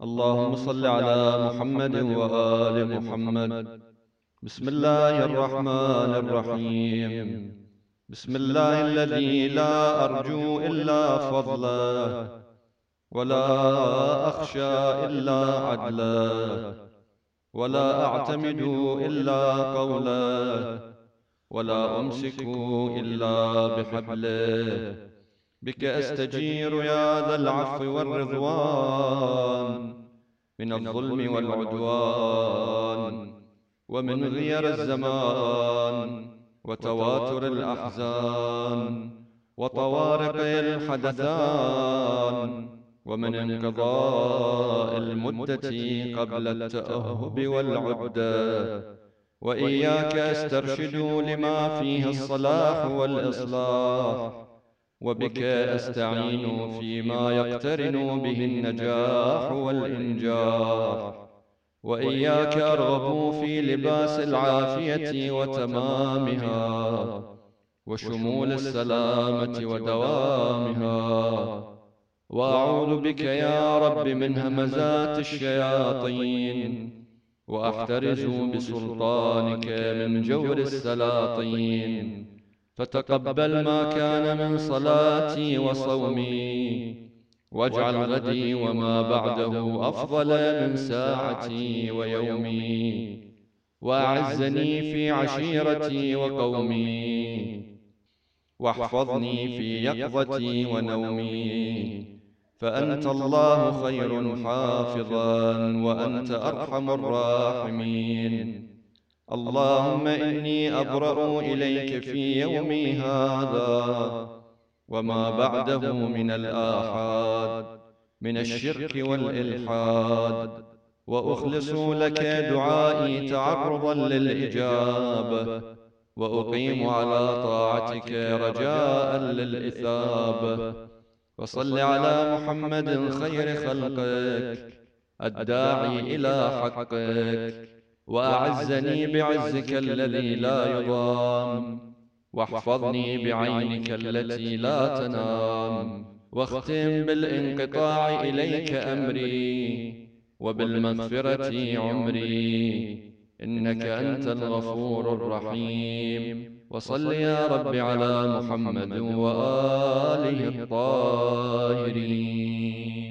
اللهم صل على محمد وآل محمد. بسم الله الرحمن الرحيم. بسم الله الذي لا أرجو إلا فضله، ولا أخشى إلا عدله، ولا أعتمد إلا قوله، ولا أمسك إلا بحبله. بك أستجير يا ذا العفو والرضوان، من الظلم والعدوان، ومن غير الزمان، وتواتر الأحزان، وطوارق الحدثان، ومن انقضاء المدة قبل التأهب والعدة. وإياك أسترشد لما فيه الصلاح والإصلاح، وبك أستعين فيما يقترن به النجاح والإنجاح. وإياك أرغب في لباس العافية وتمامها، وشمول السلامة ودوامها. وأعوذ بك يا رب من همزات الشياطين، وأحترز بسلطانك من جور السلاطين. فتقبل ما كان من صلاتي وصومي، واجعل غدي وما بعده أفضل من ساعتي ويومي. وأعزني في عشيرتي وقومي، واحفظني في يقظتي ونومي. فأنت الله خير حافظا، وأنت أرحم الراحمين. اللهم إني أبرأ إليك في يومي هذا وما بعده من الآحاد، من الشرك والإلحاد، وأخلص لك دعائي تعرضا للإجابة، وأقيم على طاعتك رجاء للإثابة. وصل على محمد خير خلقك، الداعي إلى حقك، وأعزني بعزك الذي لا يضام، واحفظني بعينك التي لا تنام. واختم بالانقطاع إليك أمري، وبالمغفرة عمري، إنك أنت الغفور الرحيم. وصل يا رب على محمد وآله الطاهرين.